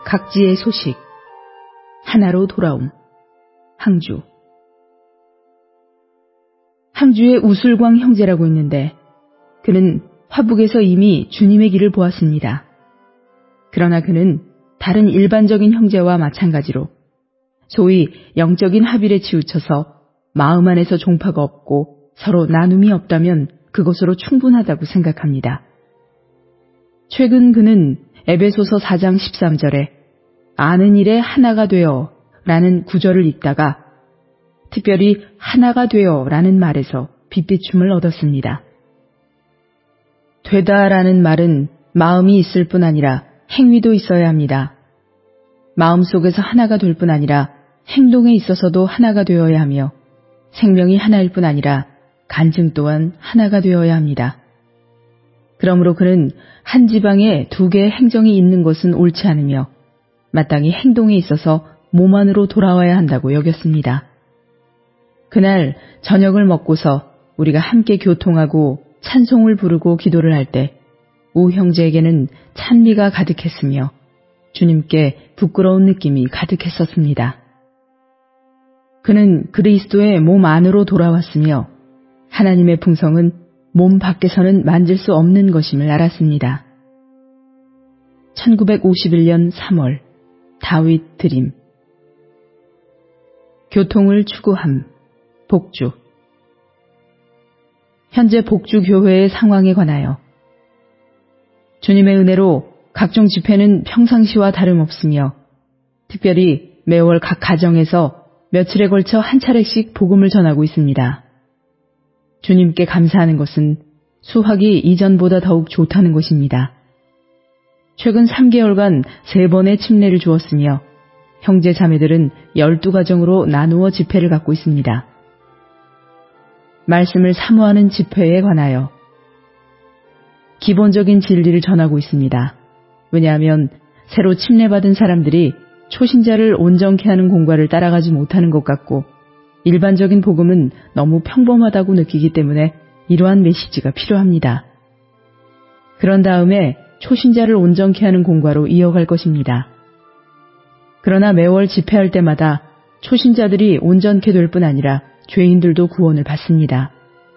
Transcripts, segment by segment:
각지의 소식. 하나로 돌아옴. 항주. 항주에 우술광 형제라고 있는데 그는 화북에서 이미 주님의 길을 보았습니다. 그러나 그는 다른 일반적인 형제와 마찬가지로 소위 영적인 합일에 치우쳐서 마음 안에서 종파가 없고 서로 나눔이 없다면 그것으로 충분하다고 생각합니다. 최근 그는 에베소서 4장 13절에 아는 일에 하나가 되어 라는 구절을 읽다가 특별히 하나가 되어 라는 말에서 빛비춤을 얻었습니다. 되다라는 말은 마음이 있을 뿐 아니라 행위도 있어야 합니다. 마음속에서 하나가 될 뿐 아니라 행동에 있어서도 하나가 되어야 하며 생명이 하나일 뿐 아니라 간증 또한 하나가 되어야 합니다. 그러므로 그는 한 지방에 두 개의 행정이 있는 것은 옳지 않으며 마땅히 행동에 있어서 몸 안으로 돌아와야 한다고 여겼습니다. 그날 저녁을 먹고서 우리가 함께 교통하고 찬송을 부르고 기도를 할 때 우 형제에게는 찬미가 가득했으며 주님께 부끄러운 느낌이 가득했었습니다. 그는 그리스도의 몸 안으로 돌아왔으며 하나님의 풍성은 몸 밖에서는 만질 수 없는 것임을 알았습니다. 1951년 3월 다윗 드림. 교통을 추구함. 복주. 현재 복주 교회의 상황에 관하여 주님의 은혜로 각종 집회는 평상시와 다름없으며 특별히 매월 각 가정에서 며칠에 걸쳐 한 차례씩 복음을 전하고 있습니다. 주님께 감사하는 것은 수확이 이전보다 더욱 좋다는 것입니다. 최근 3개월간 3번의 침례를 주었으며 형제 자매들은 12가정으로 나누어 집회를 갖고 있습니다. 말씀을 사모하는 집회에 관하여 기본적인 진리를 전하고 있습니다. 왜냐하면 새로 침례받은 사람들이 초신자를 온전케 하는 공과를 따라가지 못하는 것 같고 일반적인 복음은 너무 평범하다고 느끼기 때문에 이러한 메시지가 필요합니다. 그런 다음에 초신자를 온전케 하는 공과로 이어갈 것입니다. 그러나 매월 집회할 때마다 초신자들이 온전케 될 뿐 아니라 죄인들도 구원을 받습니다.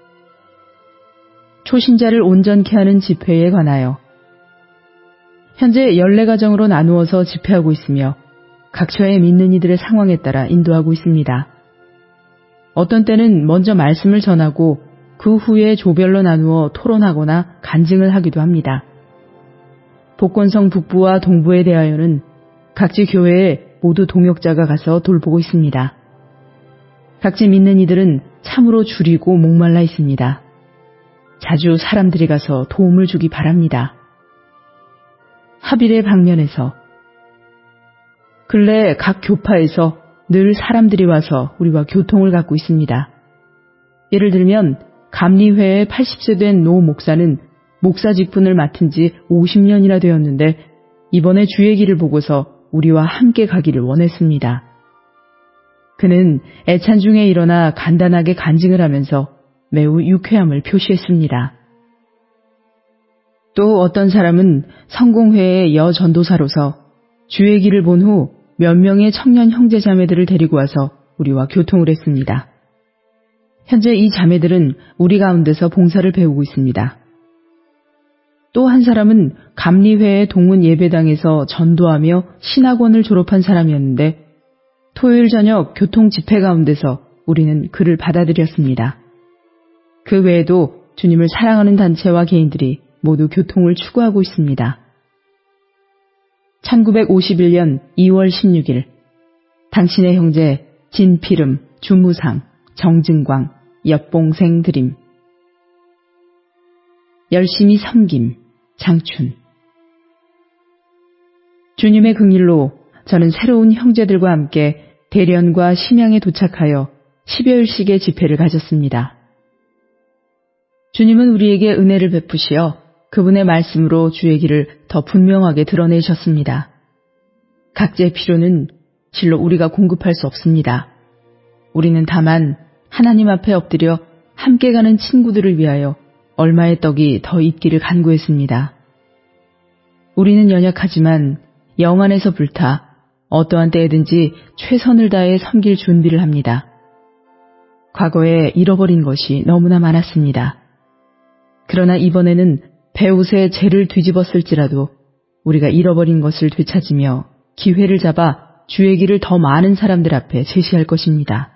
초신자를 온전케 하는 집회에 관하여 현재 14가정으로 나누어서 집회하고 있으며 각처의 믿는 이들의 상황에 따라 인도하고 있습니다. 어떤 때는 먼저 말씀을 전하고 그 후에 조별로 나누어 토론하거나 간증을 하기도 합니다. 복권성 북부와 동부에 대하여는 각지 교회에 모두 동역자가 가서 돌보고 있습니다. 각지 믿는 이들은 참으로 줄이고 목말라 있습니다. 자주 사람들이 가서 도움을 주기 바랍니다. 합일의 방면에서 근래 각 교파에서 늘 사람들이 와서 우리와 교통을 갖고 있습니다. 예를 들면 감리회의 80세 된 노 목사는 목사 직분을 맡은 지 50년이나 되었는데 이번에 주의 길을 보고서 우리와 함께 가기를 원했습니다. 그는 애찬 중에 일어나 간단하게 간증을 하면서 매우 유쾌함을 표시했습니다. 또 어떤 사람은 성공회의 여전도사로서 주의 길을 본 후 몇 명의 청년 형제 자매들을 데리고 와서 우리와 교통을 했습니다. 현재 이 자매들은 우리 가운데서 봉사를 배우고 있습니다. 또 한 사람은 감리회의 동문 예배당에서 전도하며 신학원을 졸업한 사람이었는데 토요일 저녁 교통 집회 가운데서 우리는 그를 받아들였습니다. 그 외에도 주님을 사랑하는 단체와 개인들이 모두 교통을 추구하고 있습니다. 1951년 2월 16일 당신의 형제 진피름, 주무상, 정증광, 엽봉생 드림. 열심히 섬김, 장춘. 주님의 긍일로 저는 새로운 형제들과 함께 대련과 심양에 도착하여 10여일씩의 집회를 가졌습니다. 주님은 우리에게 은혜를 베푸시어 그분의 말씀으로 주의 길을 더 분명하게 드러내셨습니다. 각자의 필요는 실로 우리가 공급할 수 없습니다. 우리는 다만 하나님 앞에 엎드려 함께 가는 친구들을 위하여 얼마의 떡이 더 있기를 간구했습니다. 우리는 연약하지만 영 안에서 불타 어떠한 때에든지 최선을 다해 섬길 준비를 합니다. 과거에 잃어버린 것이 너무나 많았습니다. 그러나 이번에는 배옷의 죄를 뒤집었을지라도 우리가 잃어버린 것을 되찾으며 기회를 잡아 주의 길을 더 많은 사람들 앞에 제시할 것입니다.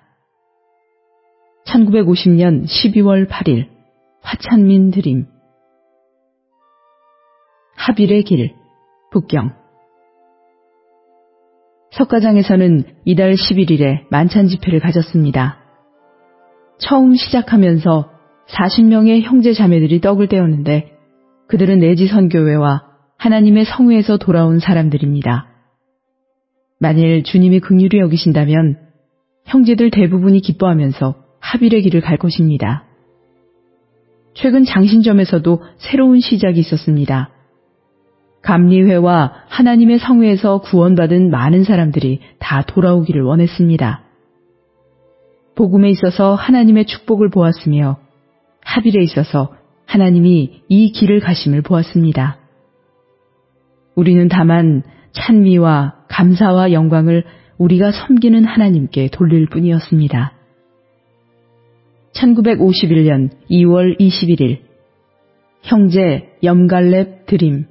1950년 12월 8일 화찬민 드림. 하빌의 길, 북경. 석가장에서는 이달 11일에 만찬 집회를 가졌습니다. 처음 시작하면서 40명의 형제 자매들이 떡을 떼었는데 그들은 내지선교회와 하나님의 성회에서 돌아온 사람들입니다. 만일 주님이 긍휼히 여기신다면 형제들 대부분이 기뻐하면서 하빌의 길을 갈 것입니다. 최근 장신점에서도 새로운 시작이 있었습니다. 감리회와 하나님의 성회에서 구원받은 많은 사람들이 다 돌아오기를 원했습니다. 복음에 있어서 하나님의 축복을 보았으며 하빌에 있어서 하나님이 이 길을 가심을 보았습니다. 우리는 다만 찬미와 감사와 영광을 우리가 섬기는 하나님께 돌릴 뿐이었습니다. 1951년 2월 21일 형제 염갈렙 드림.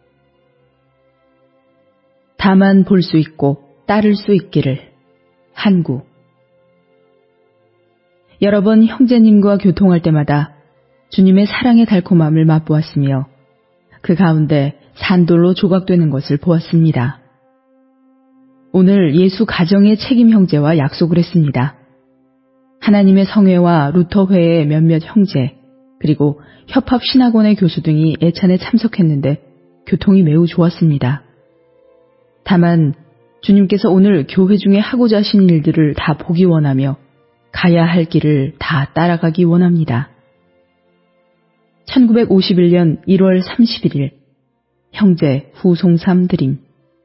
다만 볼 수 있고 따를 수 있기를. 한구. 여러 번 형제님과 교통할 때마다 주님의 사랑의 달콤함을 맛보았으며 그 가운데 산돌로 조각되는 것을 보았습니다. 오늘 예수 가정의 책임 형제와 약속을 했습니다. 하나님의 성회와 루터회의 몇몇 형제 그리고 협합신학원의 교수 등이 예찬에 참석했는데 교통이 매우 좋았습니다. 다만 주님께서 오늘 교회 중에 하고자 하신 일들을 다 보기 원하며 가야 할 길을 다 따라가기 원합니다. 1951년 1월 31일 형제 후송삼 드림.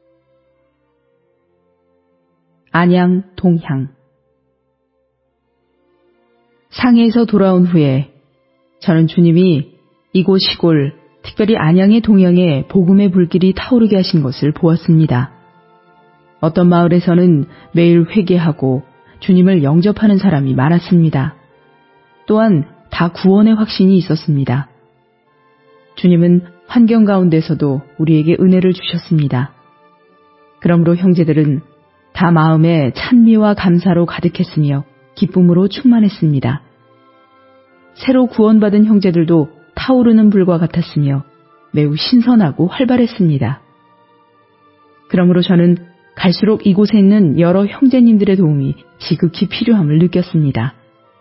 안양 동향. 상해에서 돌아온 후에 저는 주님이 이곳 시골, 특별히 안양의 동향에 복음의 불길이 타오르게 하신 것을 보았습니다. 어떤 마을에서는 매일 회개하고 주님을 영접하는 사람이 많았습니다. 또한 다 구원의 확신이 있었습니다. 주님은 환경 가운데서도 우리에게 은혜를 주셨습니다. 그러므로 형제들은 다 마음에 찬미와 감사로 가득했으며 기쁨으로 충만했습니다. 새로 구원받은 형제들도 타오르는 불과 같았으며 매우 신선하고 활발했습니다. 그러므로 저는 갈수록 이곳에 있는 여러 형제님들의 도움이 지극히 필요함을 느꼈습니다.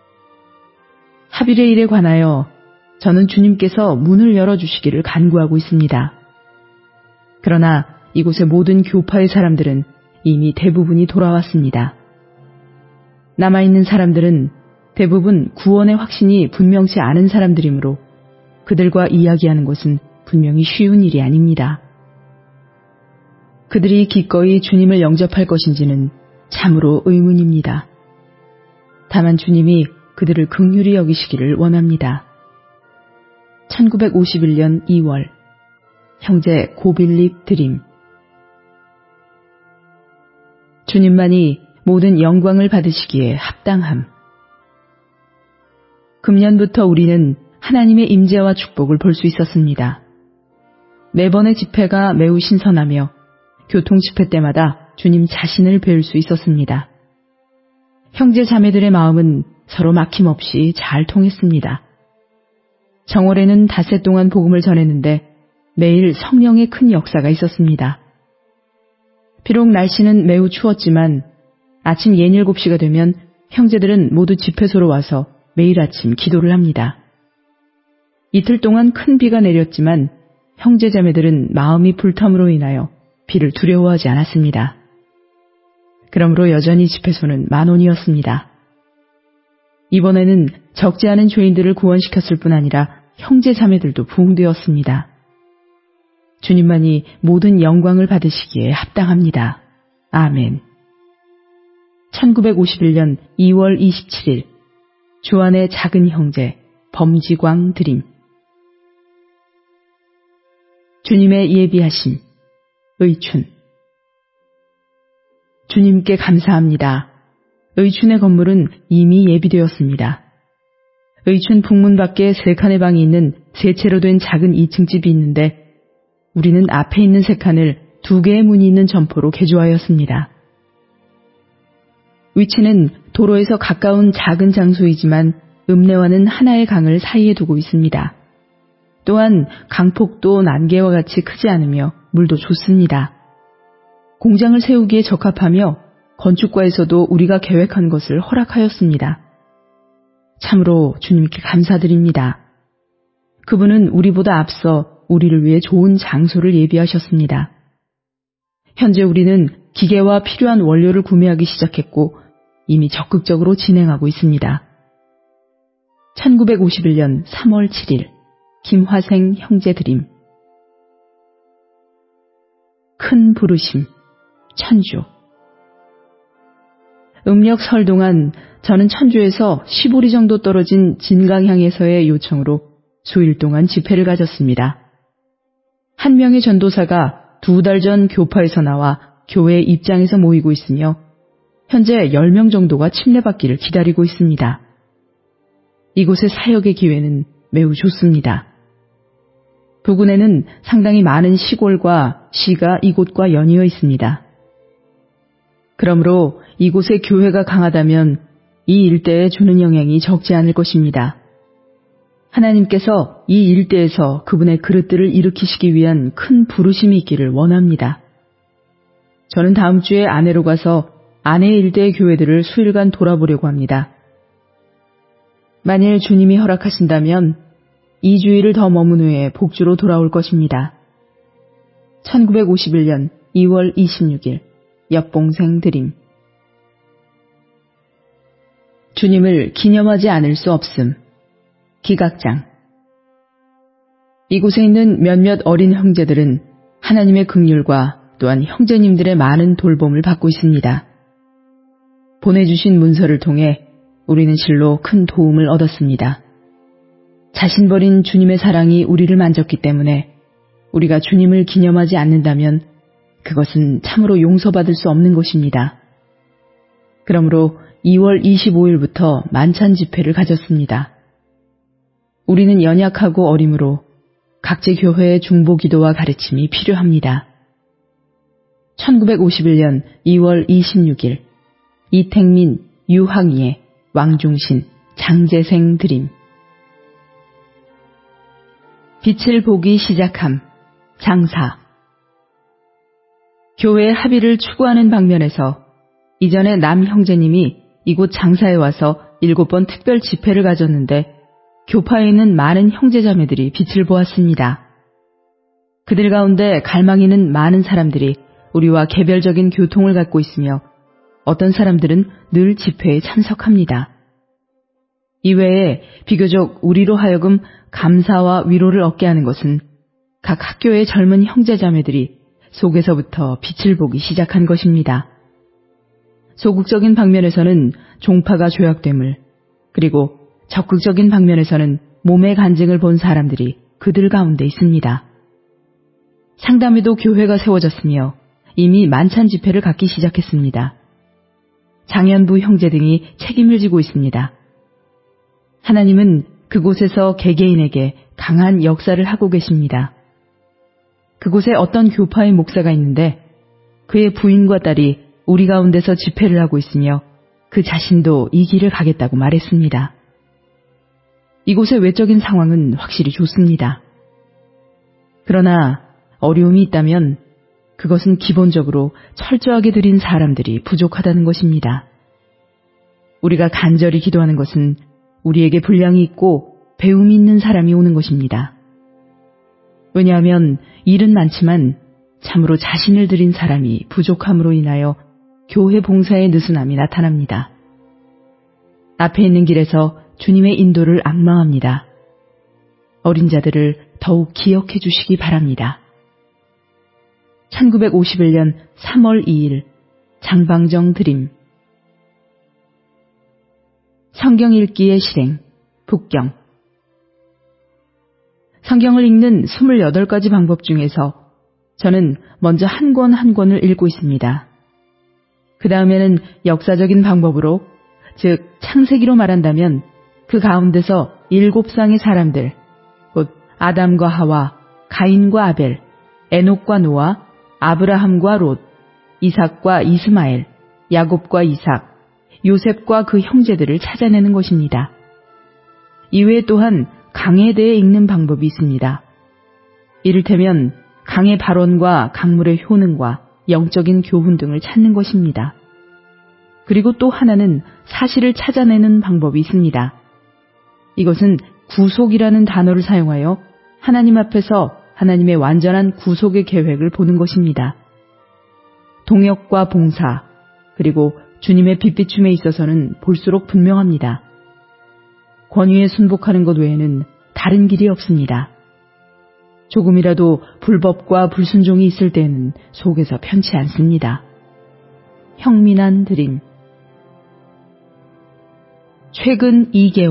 하빌의 일에 관하여 저는 주님께서 문을 열어주시기를 간구하고 있습니다. 그러나 이곳의 모든 교파의 사람들은 이미 대부분이 돌아왔습니다. 남아있는 사람들은 대부분 구원의 확신이 분명치 않은 사람들이므로 그들과 이야기하는 것은 분명히 쉬운 일이 아닙니다. 그들이 기꺼이 주님을 영접할 것인지는 참으로 의문입니다. 다만 주님이 그들을 긍휼히 여기시기를 원합니다. 1951년 2월 형제 고빌립 드림. 주님만이 모든 영광을 받으시기에 합당함. 금년부터 우리는 하나님의 임재와 축복을 볼 수 있었습니다. 매번의 집회가 매우 신선하며 교통 집회 때마다 주님 자신을 배울 수 있었습니다. 형제 자매들의 마음은 서로 막힘없이 잘 통했습니다. 정월에는 닷새 동안 복음을 전했는데 매일 성령의 큰 역사가 있었습니다. 비록 날씨는 매우 추웠지만 아침 7시가 되면 형제들은 모두 집회소로 와서 매일 아침 기도를 합니다. 이틀 동안 큰 비가 내렸지만 형제 자매들은 마음이 불탐으로 인하여 비를 두려워하지 않았습니다. 그러므로 여전히 집회소는 만원이었습니다. 이번에는 적지 않은 죄인들을 구원시켰을 뿐 아니라 형제 자매들도 부흥되었습니다. 주님만이 모든 영광을 받으시기에 합당합니다. 아멘. 1951년 2월 27일 주안의 작은 형제 범지광 드림. 주님의 예비하심. 의춘. 주님께 감사합니다. 의춘의 건물은 이미 예비되었습니다. 의춘 북문 밖에 3칸의 방이 있는 세 채로 된 작은 2층 집이 있는데 우리는 앞에 있는 3칸을 2개의 문이 있는 점포로 개조하였습니다. 위치는 도로에서 가까운 작은 장소이지만 읍내와는 하나의 강을 사이에 두고 있습니다. 또한 강폭도 난개와 같이 크지 않으며 물도 좋습니다. 공장을 세우기에 적합하며 건축과에서도 우리가 계획한 것을 허락하였습니다. 참으로 주님께 감사드립니다. 그분은 우리보다 앞서 우리를 위해 좋은 장소를 예비하셨습니다. 현재 우리는 기계와 필요한 원료를 구매하기 시작했고 이미 적극적으로 진행하고 있습니다. 1951년 3월 7일 김화생 형제 드림. 큰 부르심, 천주. 음력 설 동안 저는 천주에서 15리 정도 떨어진 진강향에서의 요청으로 수일 동안 집회를 가졌습니다. 한 명의 전도사가 2달 전 교파에서 나와 교회 입장에서 모이고 있으며 현재 10명 정도가 침례받기를 기다리고 있습니다. 이곳의 사역의 기회는 매우 좋습니다. 부근에는 상당히 많은 시골과 시가 이곳과 연이어 있습니다. 그러므로 이곳에 교회가 강하다면 이 일대에 주는 영향이 적지 않을 것입니다. 하나님께서 이 일대에서 그분의 그릇들을 일으키시기 위한 큰 부르심이 있기를 원합니다. 저는 다음 주에 아내로 가서 아내의 일대의 교회들을 수일간 돌아보려고 합니다. 만일 주님이 허락하신다면 2주일을 더 머문 후에 복주로 돌아올 것입니다. 1951년 2월 26일 옆봉생 드림. 주님을 기념하지 않을 수 없음. 기각장. 이곳에 있는 몇몇 어린 형제들은 하나님의 긍휼과 또한 형제님들의 많은 돌봄을 받고 있습니다. 보내주신 문서를 통해 우리는 실로 큰 도움을 얻었습니다. 자신 버린 주님의 사랑이 우리를 만졌기 때문에 우리가 주님을 기념하지 않는다면 그것은 참으로 용서받을 수 없는 것입니다. 그러므로 2월 25일부터 만찬 집회를 가졌습니다. 우리는 연약하고 어림으로 각지 교회의 중보기도와 가르침이 필요합니다. 1951년 2월 26일 이택민, 유항이의 왕중신, 장재생 드림. 빛을 보기 시작함. 장사. 교회의 합의를 추구하는 방면에서 이전에 남 형제님이 이곳 장사에 와서 7번 특별 집회를 가졌는데 교파에 있는 많은 형제자매들이 빛을 보았습니다. 그들 가운데 갈망 있는 많은 사람들이 우리와 개별적인 교통을 갖고 있으며 어떤 사람들은 늘 집회에 참석합니다. 이외에 비교적 우리로 하여금 감사와 위로를 얻게 하는 것은 각 학교의 젊은 형제자매들이 속에서부터 빛을 보기 시작한 것입니다. 소극적인 방면에서는 종파가 조약됨을, 그리고 적극적인 방면에서는 몸의 간증을 본 사람들이 그들 가운데 있습니다. 상담에도 교회가 세워졌으며 이미 만찬 집회를 갖기 시작했습니다. 장현부 형제 등이 책임을 지고 있습니다. 하나님은 그곳에서 개개인에게 강한 역사를 하고 계십니다. 그곳에 어떤 교파의 목사가 있는데 그의 부인과 딸이 우리 가운데서 집회를 하고 있으며 그 자신도 이 길을 가겠다고 말했습니다. 이곳의 외적인 상황은 확실히 좋습니다. 그러나 어려움이 있다면 그것은 기본적으로 철저하게 드린 사람들이 부족하다는 것입니다. 우리가 간절히 기도하는 것은 우리에게 분량이 있고 배움이 있는 사람이 오는 것입니다. 왜냐하면 일은 많지만 참으로 자신을 드린 사람이 부족함으로 인하여 교회 봉사의 느슨함이 나타납니다. 앞에 있는 길에서 주님의 인도를 앙망합니다. 어린 자들을 더욱 기억해 주시기 바랍니다. 1951년 3월 2일 장방정 드림. 성경 읽기의 실행, 북경. 성경을 읽는 28가지 방법 중에서 저는 먼저 한 권 한 권을 읽고 있습니다. 그 다음에는 역사적인 방법으로, 즉 창세기로 말한다면 그 가운데서 7쌍의 사람들, 곧 아담과 하와, 가인과 아벨, 에녹과 노아, 아브라함과 롯, 이삭과 이스마엘, 야곱과 이삭, 요셉과 그 형제들을 찾아내는 것입니다. 이외에 또한 강에 대해 읽는 방법이 있습니다. 이를테면 강의 발원과 강물의 효능과 영적인 교훈 등을 찾는 것입니다. 그리고 또 하나는 사실을 찾아내는 방법이 있습니다. 이것은 구속이라는 단어를 사용하여 하나님 앞에서 하나님의 완전한 구속의 계획을 보는 것입니다. 동역과 봉사, 그리고 주님의 빛비춤에 있어서는 볼수록 분명합니다. 권위에 순복하는 것 외에는 다른 길이 없습니다. 조금이라도 불법과 불순종이 있을 때에는 속에서 편치 않습니다. 형민한 드림. 최근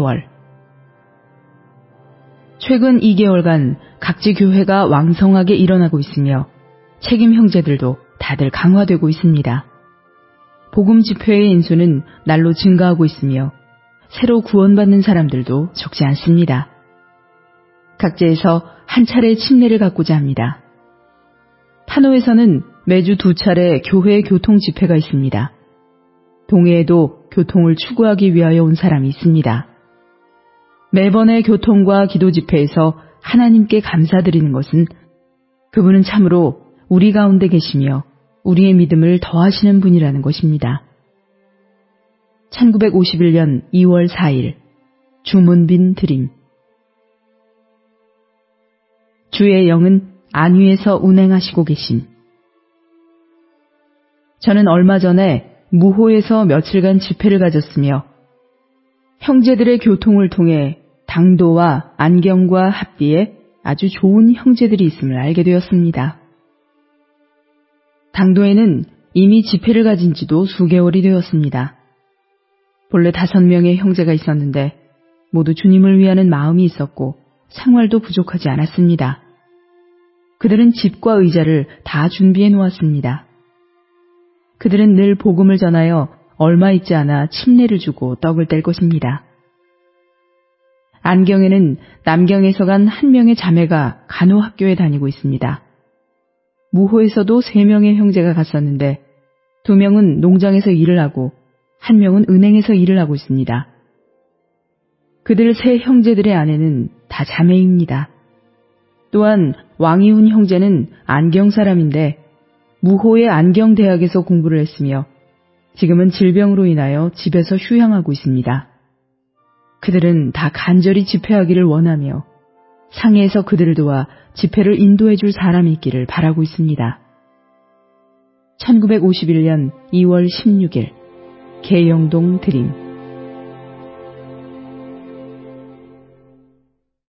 2개월간 각지 교회가 왕성하게 일어나고 있으며 책임 형제들도 다들 강화되고 있습니다. 복음 집회의 인수는 날로 증가하고 있으며 새로 구원받는 사람들도 적지 않습니다. 각지에서 한 차례 침례를 갖고자 합니다. 파노에서는 매주 2차례 교회 교통 집회가 있습니다. 동해에도 교통을 추구하기 위하여 온 사람이 있습니다. 매번의 교통과 기도 집회에서 하나님께 감사드리는 것은 그분은 참으로 우리 가운데 계시며 우리의 믿음을 더하시는 분이라는 것입니다. 1951년 2월 4일 주문빈 드림. 주의 영은 안위에서 운행하시고 계심. 저는 얼마 전에 무호에서 며칠간 집회를 가졌으며 형제들의 교통을 통해 당도와 안경과 합비에 아주 좋은 형제들이 있음을 알게 되었습니다. 당도에는 이미 집회를 가진 지도 수개월이 되었습니다. 본래 5명의 형제가 있었는데 모두 주님을 위하는 마음이 있었고 생활도 부족하지 않았습니다. 그들은 집과 의자를 다 준비해 놓았습니다. 그들은 늘 복음을 전하여 얼마 있지 않아 침례를 주고 떡을 뗄 것입니다. 안경에는 남경에서 간 한 명의 자매가 간호학교에 다니고 있습니다. 무호에서도 3명의 형제가 갔었는데 2명은 농장에서 일을 하고 1명은 은행에서 일을 하고 있습니다. 그들 3 형제들의 아내는 다 자매입니다. 또한 왕이훈 형제는 안경 사람인데 무호의 안경대학에서 공부를 했으며 지금은 질병으로 인하여 집에서 휴양하고 있습니다. 그들은 다 간절히 집회하기를 원하며 상해에서 그들을 도와 집회를 인도해 줄 사람이 있기를 바라고 있습니다. 1951년 2월 16일 계영동 드림.